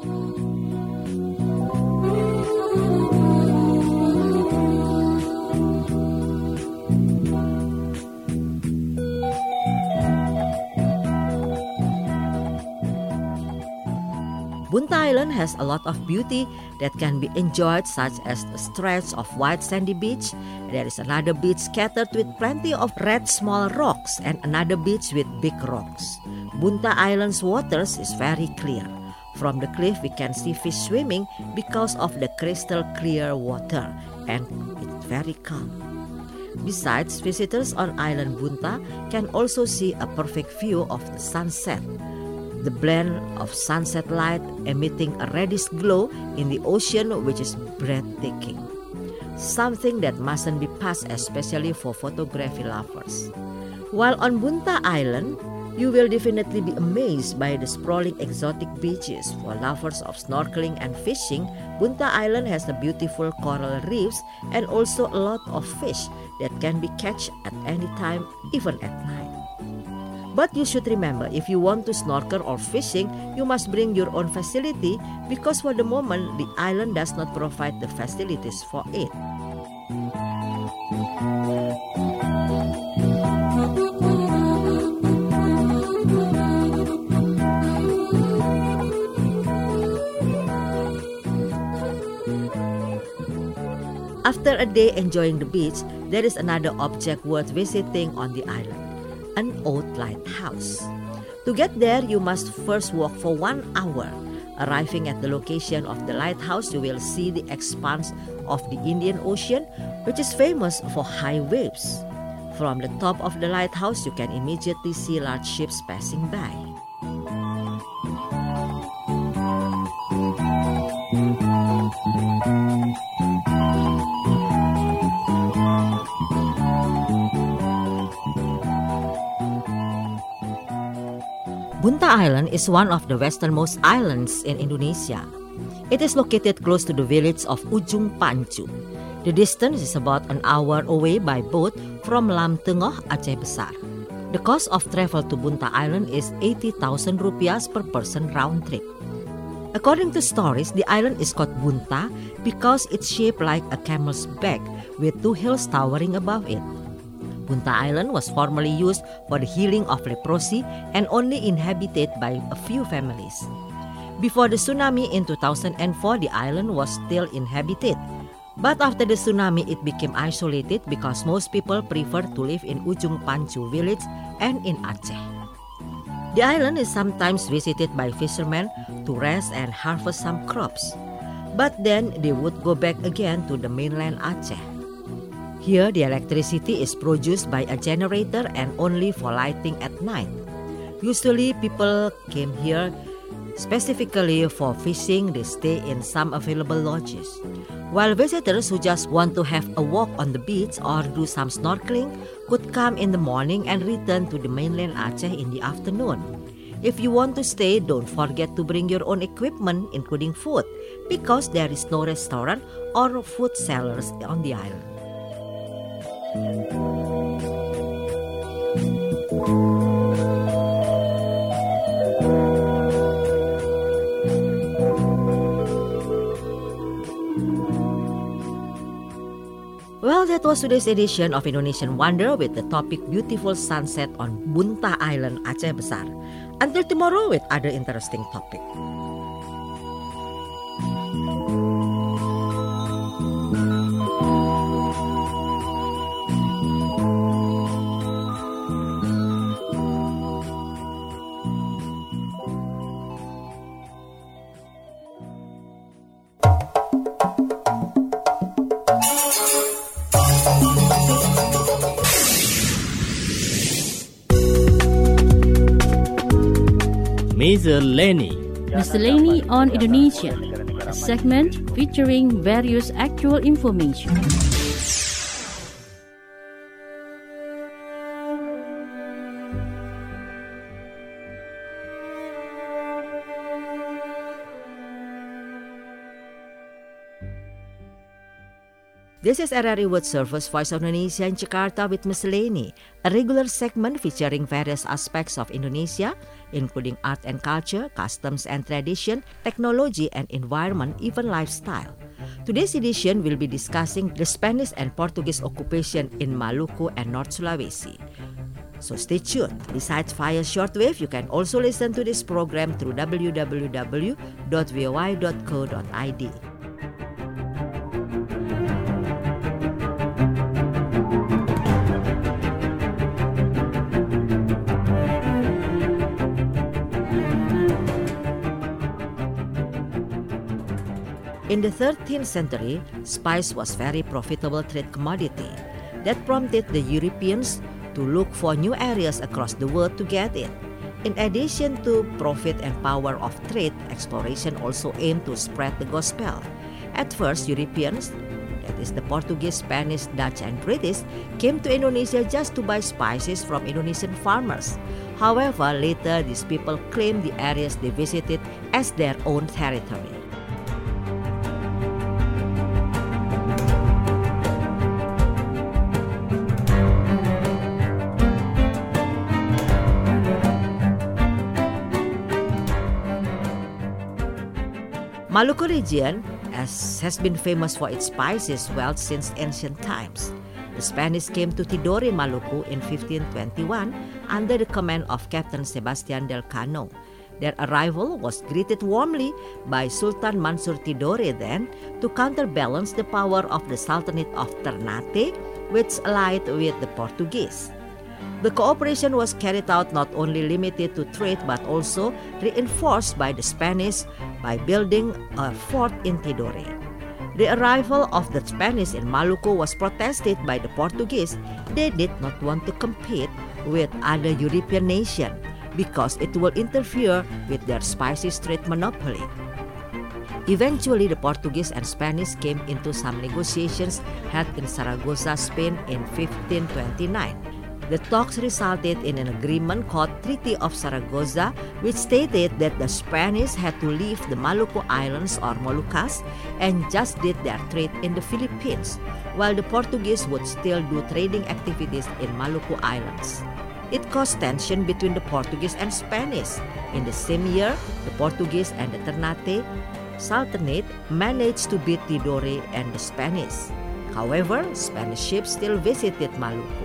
Bunta Island has a lot of beauty that can be enjoyed, such as a stretch of white sandy beach. There is another beach scattered with plenty of red small rocks and another beach with big rocks. Bunta Island's waters is very clear. From the cliff we can see fish swimming because of the crystal clear water, and it's very calm. Besides, visitors on Island Bunta can also see a perfect view of the sunset. The blend of sunset light emitting a reddish glow in the ocean, which is breathtaking. Something that mustn't be passed, especially for photography lovers. While on Bunta Island, you will definitely be amazed by the sprawling exotic beaches. For lovers of snorkeling and fishing, Bunta Island has the beautiful coral reefs and also a lot of fish that can be caught at any time, even at night. But you should remember, if you want to snorkel or fishing, you must bring your own facility because for the moment, the island does not provide the facilities for it. After a day enjoying the beach, there is another object worth visiting on the island, an old lighthouse. To get there, you must first walk for one hour. Arriving at the location of the lighthouse, you will see the expanse of the Indian Ocean, which is famous for high waves. From the top of the lighthouse, you can immediately see large ships passing by. Bunta Island is one of the westernmost islands in Indonesia. It is located close to the village of Ujung Pancu. The distance is about an hour away by boat from Lam Tengah, Aceh Besar. The cost of travel to Bunta Island is eighty thousand rupiahs per person round trip. According to stories, the island is called Bunta because it's shaped like a camel's back with two hills towering above it. Bunta Island was formerly used for the healing of leprosy and only inhabited by a few families. Before the tsunami in two thousand four, the island was still inhabited. But after the tsunami, it became isolated because most people prefer to live in Ujung Pancu village and in Aceh. The island is sometimes visited by fishermen to rest and harvest some crops. But then they would go back again to the mainland Aceh. Here, the electricity is produced by a generator and only for lighting at night. Usually, people came here specifically for fishing. They stay in some available lodges. While visitors who just want to have a walk on the beach or do some snorkeling could come in the morning and return to the mainland Aceh in the afternoon. If you want to stay, don't forget to bring your own equipment, including food, because there is no restaurant or food sellers on the island. Well, that was today's edition of Indonesian Wonder with the topic Beautiful Sunset on Bunta Island, Aceh Besar. Until tomorrow with other interesting topic. Miscellany. Miscellany on Indonesia, a segment featuring various actual information. This is R R I World Service Voice of Indonesia in Jakarta with Miscellany, a regular segment featuring various aspects of Indonesia, including art and culture, customs and tradition, technology and environment, even lifestyle. Today's edition will be discussing the Spanish and Portuguese occupation in Maluku and North Sulawesi. So stay tuned. Besides via shortwave, you can also listen to this program through w w w dot v o i dot co dot i d. In the thirteenth century, spice was a very profitable trade commodity that prompted the Europeans to look for new areas across the world to get it. In addition to profit and power of trade, exploration also aimed to spread the gospel. At first, Europeans, that is the Portuguese, Spanish, Dutch, and British, came to Indonesia just to buy spices from Indonesian farmers. However, later these people claimed the areas they visited as their own territory. Maluku region as has been famous for its spices wealth since ancient times. The Spanish came to Tidore, Maluku in fifteen twenty-one under the command of Captain Sebastian del Cano. Their arrival was greeted warmly by Sultan Mansur Tidore then to counterbalance the power of the Sultanate of Ternate, which allied with the Portuguese. The cooperation was carried out not only limited to trade but also reinforced by the Spanish by building a fort in Tidore. The arrival of the Spanish in Maluku was protested by the Portuguese. They did not want to compete with other European nations because it will interfere with their spices trade monopoly. Eventually, the Portuguese and Spanish came into some negotiations held in Saragossa, Spain in fifteen twenty-nine. The talks resulted in an agreement called Treaty of Saragossa, which stated that the Spanish had to leave the Maluku Islands or Moluccas and just did their trade in the Philippines, while the Portuguese would still do trading activities in Maluku Islands. It caused tension between the Portuguese and Spanish. In the same year, the Portuguese and the Ternate Sultanate managed to beat Tidore and the Spanish. However, Spanish ships still visited Maluku.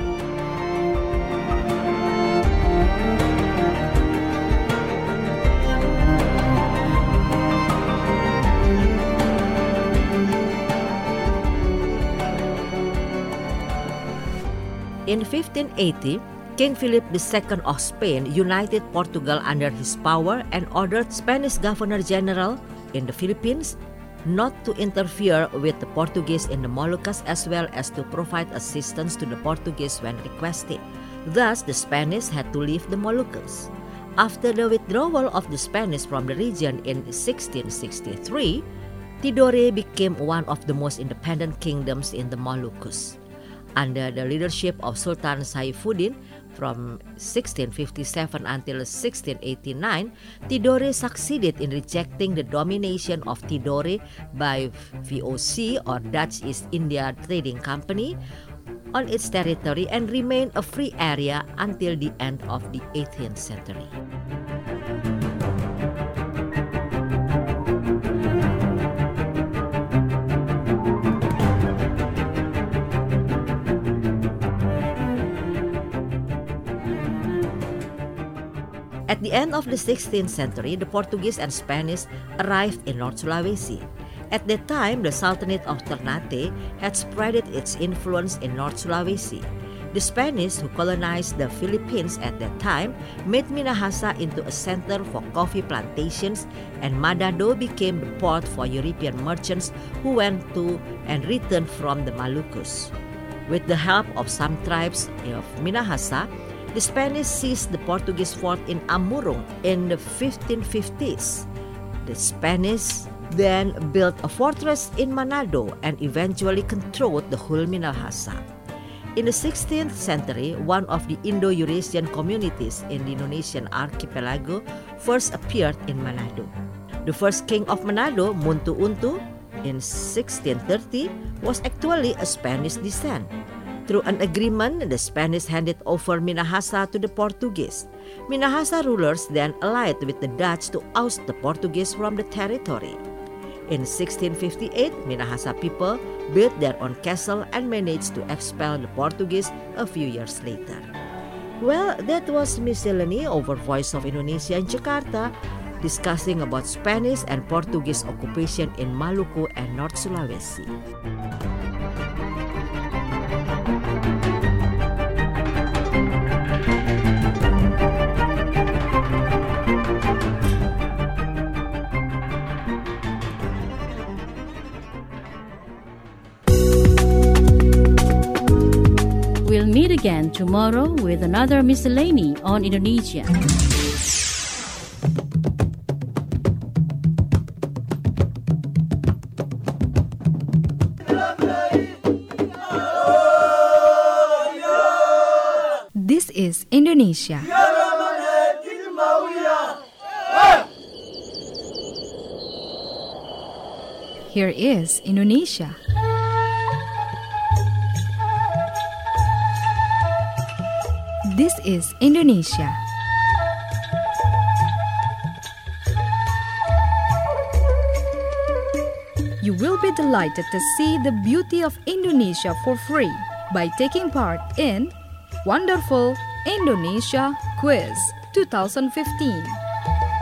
In fifteen eighty, King Philip the Second of Spain united Portugal under his power and ordered Spanish Governor-General in the Philippines not to interfere with the Portuguese in the Moluccas as well as to provide assistance to the Portuguese when requested. Thus, the Spanish had to leave the Moluccas. After the withdrawal of the Spanish from the region in sixteen sixty-three, Tidore became one of the most independent kingdoms in the Moluccas. Under the leadership of Sultan Saifuddin from sixteen fifty-seven until sixteen eighty-nine, Tidore succeeded in rejecting the domination of Tidore by V O C or Dutch East India Trading Company on its territory and remained a free area until the end of the eighteenth century. At the end of the sixteenth century, the Portuguese and Spanish arrived in North Sulawesi. At that time, the Sultanate of Ternate had spreaded its influence in North Sulawesi. The Spanish, who colonized the Philippines at that time, made Minahasa into a center for coffee plantations, and Manado became the port for European merchants who went to and returned from the Maluccas. With the help of some tribes of Minahasa, the Spanish seized the Portuguese fort in Amurung in the fifteen fifties. The Spanish then built a fortress in Manado and eventually controlled the whole Minahasa. In the sixteenth century, one of the Indo-Eurasian communities in the Indonesian archipelago first appeared in Manado. The first king of Manado, Muntu Untu, in sixteen thirty, was actually a Spanish descent. Through an agreement, the Spanish handed over Minahasa to the Portuguese. Minahasa rulers then allied with the Dutch to oust the Portuguese from the territory. In sixteen fifty-eight, Minahasa people built their own castle and managed to expel the Portuguese a few years later. Well, that was Miscellany over Voice of Indonesia in Jakarta, discussing about Spanish and Portuguese occupation in Maluku and North Sulawesi. We'll meet again tomorrow with another Miscellany on Indonesia. This is Indonesia. Here is Indonesia. This is Indonesia. You will be delighted to see the beauty of Indonesia for free by taking part in Wonderful Indonesia Quiz twenty fifteen.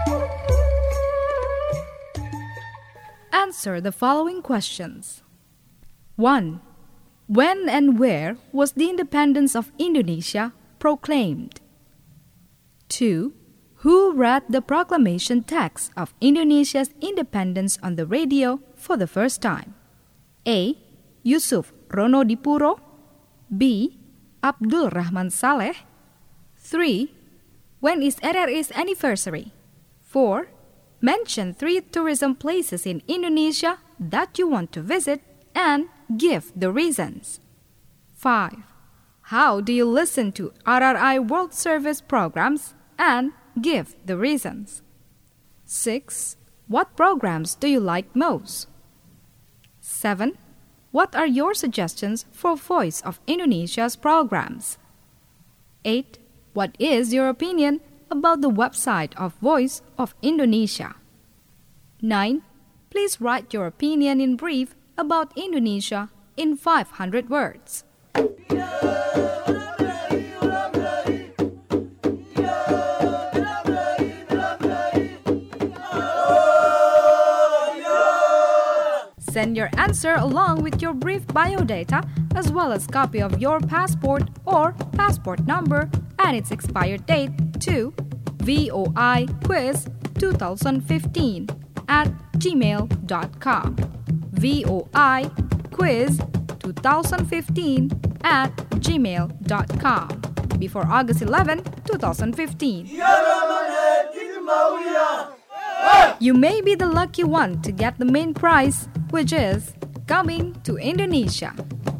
Answer the following questions. one. When and where was the independence of Indonesia proclaimed? two. Who read the proclamation text of Indonesia's independence on the radio for the first time? A. Yusuf Ronodipuro. B. Abdul Rahman Saleh. three. When is R R I's anniversary? four. Mention three tourism places in Indonesia that you want to visit and give the reasons. five. How do you listen to R R I World Service programs and give the reasons? six. What programs do you like most? seven. What are your suggestions for Voice of Indonesia's programs? eight. What is your opinion about the website of Voice of Indonesia? nine. Please write your opinion in brief about Indonesia in five hundred words. Send your answer along with your brief biodata as well as copy of your passport or passport number and its expired date to voiquiz twenty fifteen at gmail dot com. voiquiz twenty fifteen at gmail dot com before August eleventh, twenty fifteen. You may be the lucky one to get the main prize, which is coming to Indonesia.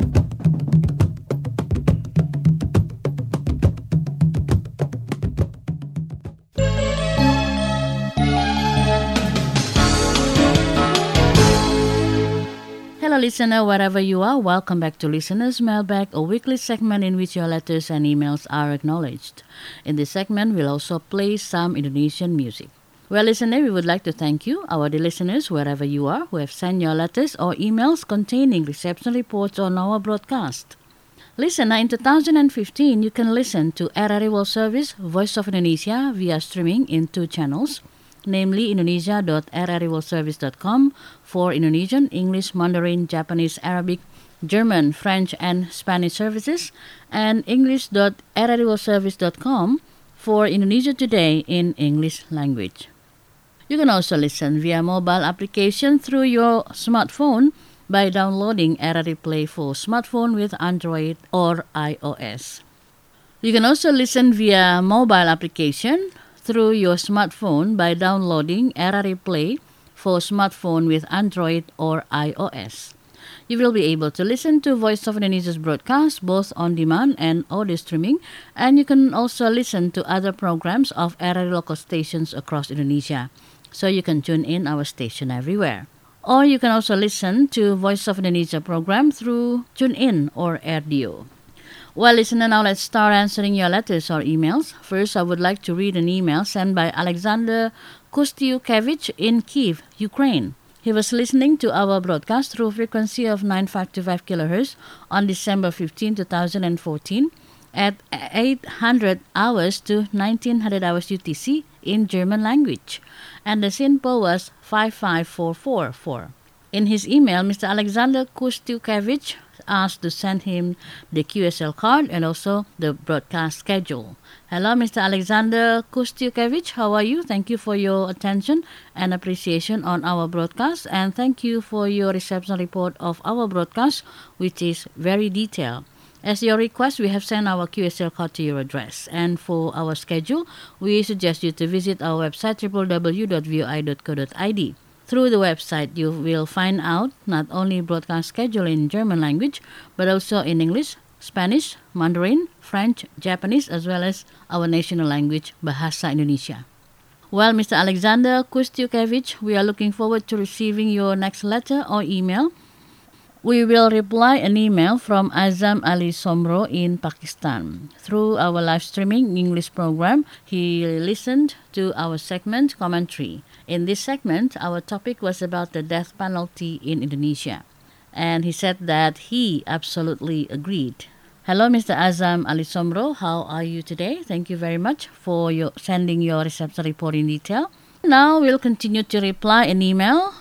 Hello listener, wherever you are, welcome back to Listener's Mailbag, a weekly segment in which your letters and emails are acknowledged. In this segment, we'll also play some Indonesian music. Well, listener, we would like to thank you, our dear listeners, wherever you are, who have sent your letters or emails containing reception reports on our broadcast. Listener, in two thousand fifteen, you can listen to R R I World Service, Voice of Indonesia, via streaming in two channels, namely indonesia dot r r i world service dot com for Indonesian, English, Mandarin, Japanese, Arabic, German, French, and Spanish services, and english dot r r i world service dot com for Indonesia Today in English language. You can also listen via mobile application through your smartphone by downloading R R I Play for smartphone with Android or iOS. You can also listen via mobile application through your smartphone by downloading R R I Play for smartphone with Android or iOS. You will be able to listen to Voice of Indonesia's broadcast both on demand and audio streaming, and you can also listen to other programs of R R I local stations across Indonesia. So you can tune in our station everywhere. Or you can also listen to Voice of Indonesia program through TuneIn or AirDio. Well, listener, now let's start answering your letters or emails. First, I would like to read an email sent by Alexander Kostyukevich in Kiev, Ukraine. He was listening to our broadcast through frequency of nine five two five kilohertz on December fifteenth, twenty fourteen at eight hundred hours to nineteen hundred hours U T C in German language, and the SINPO was five five four four four. In his email, Mister Alexander Kostyukevich asked to send him the Q S L card and also the broadcast schedule. Hello, Mister Alexander Kostyukevich, how are you? Thank you for your attention and appreciation on our broadcast, and thank you for your reception report of our broadcast, which is very detailed. As your request, we have sent our Q S L card to your address. And for our schedule, we suggest you to visit our website w w w dot v o i dot co dot i d. Through the website, you will find out not only broadcast schedule in German language, but also in English, Spanish, Mandarin, French, Japanese, as well as our national language, Bahasa Indonesia. Well, Mister Alexander Kostyukevich, we are looking forward to receiving your next letter or email. We will reply an email from Azam Ali Somro in Pakistan. Through our live streaming English program, he listened to our segment commentary. In this segment, our topic was about the death penalty in Indonesia. And he said that he absolutely agreed. Hello, Mister Azam Ali Somro. How are you today? Thank you very much for your sending your reception report in detail. Now we'll continue to reply an email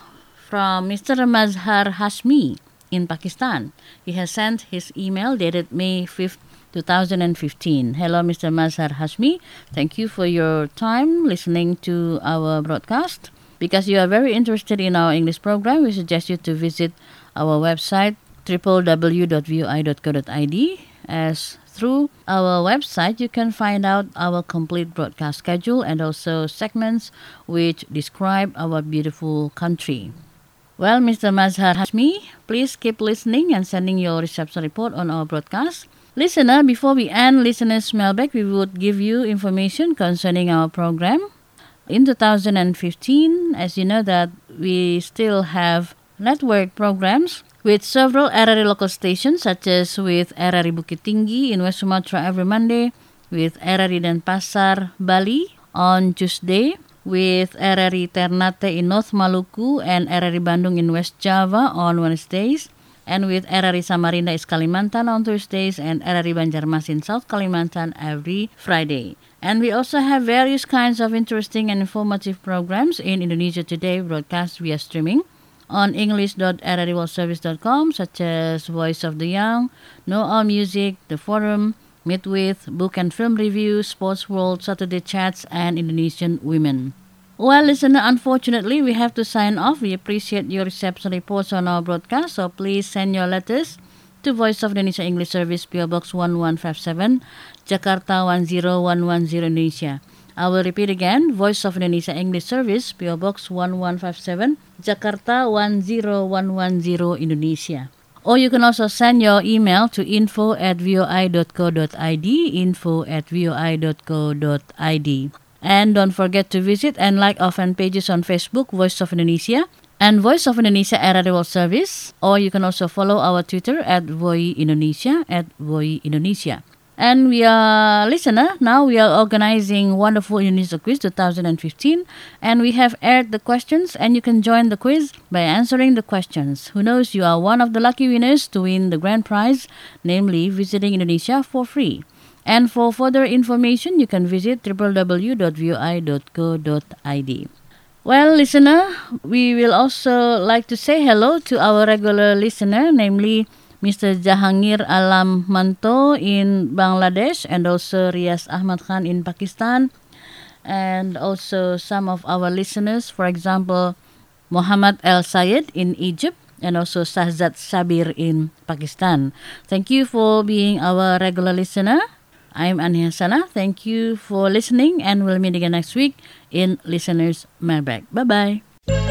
from Mister Mazhar Hashmi in Pakistan. He has sent his email dated May fifth, twenty fifteen. Hello, Mister Mazhar Hashmi. Thank you for your time listening to our broadcast. Because you are very interested in our English program, we suggest you to visit our website w w w dot v o i dot co dot i d, as through our website you can find out our complete broadcast schedule and also segments which describe our beautiful country. Well, Mister Mazhar Hashmi, please keep listening and sending your reception report on our broadcast. Listener, before we end listeners' mailbag, we would give you information concerning our program. In two thousand fifteen, as you know that we still have network programs with several R R I local stations, such as with R R I Bukit Tinggi in West Sumatra every Monday, with R R I Denpasar, Bali on Tuesday, with R R I Ternate in North Maluku and R R I Bandung in West Java on Wednesdays, and with R R I Samarinda East Kalimantan on Thursdays and R R I Banjarmasin in South Kalimantan every Friday. And we also have various kinds of interesting and informative programs in Indonesia Today broadcast via streaming on english dot r r i world service dot com, such as Voice of the Young, Know Our Music, The Forum, Meet With, Book and Film Review, Sports World, Saturday Chats, and Indonesian Women. Well, listener, unfortunately, we have to sign off. We appreciate your reception reports on our broadcast, so please send your letters to Voice of Indonesia English Service, P O Box one one five seven, Jakarta one zero one one zero, Indonesia. I will repeat again, Voice of Indonesia English Service, P O Box one one five seven, Jakarta one zero one one zero, Indonesia. Or you can also send your email to info at voi dot co dot i d, info at voi dot co dot i d. And don't forget to visit and like our fan pages on Facebook, Voice of Indonesia, and Voice of Indonesia R R I World Service. Or you can also follow our Twitter at Voi Indonesia, at Voi Indonesia. And we are, listener, now we are organizing Wonderful Indonesia Quiz twenty fifteen, and we have aired the questions, and you can join the quiz by answering the questions. Who knows, you are one of the lucky winners to win the grand prize, namely visiting Indonesia for free. And for further information, you can visit w w w dot voi dot co dot i d. Well, listener, we will also like to say hello to our regular listener, namely Mister Jahangir Alam Manto in Bangladesh, and also Riaz Ahmad Khan in Pakistan, and also some of our listeners, for example, Muhammad El Sayed in Egypt, and also Sahzad Sabir in Pakistan. Thank you for being our regular listener. I'm Ania Sana. Thank you for listening, and we'll meet again next week in Listener's Mailbag. Bye-bye.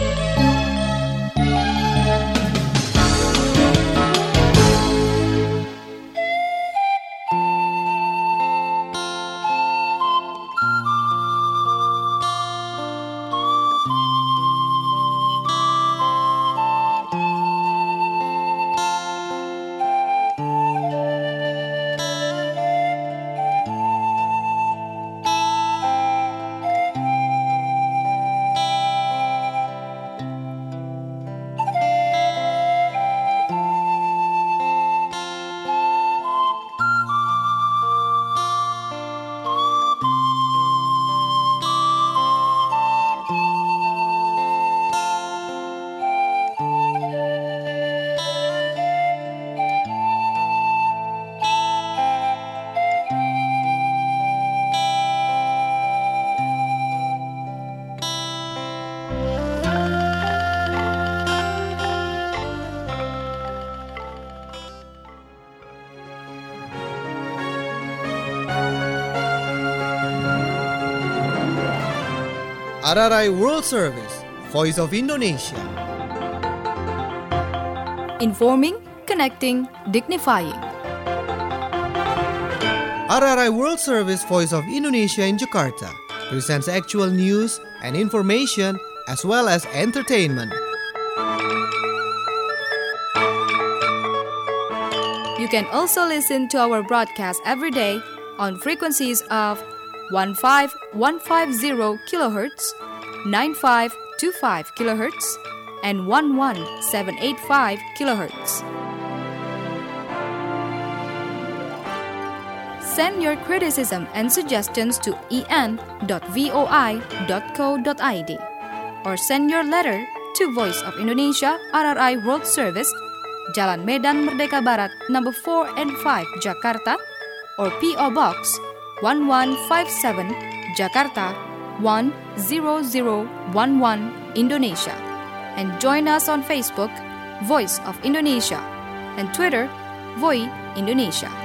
R R I World Service, Voice of Indonesia. Informing, connecting, dignifying. R R I World Service, Voice of Indonesia in Jakarta presents actual news and information as well as entertainment. You can also listen to our broadcast every day on frequencies of one five one five zero kilohertz, nine five two five kilohertz, and one one seven eight five kilohertz. Send your criticism and suggestions to e n dot voi dot co dot i d or send your letter to Voice of Indonesia R R I World Service, Jalan Medan Merdeka Barat, number four and five, Jakarta, or P O Box one one five seven, Jakarta one zero zero one one, Indonesia. And join us on Facebook, Voice of Indonesia, and Twitter, Voi Indonesia.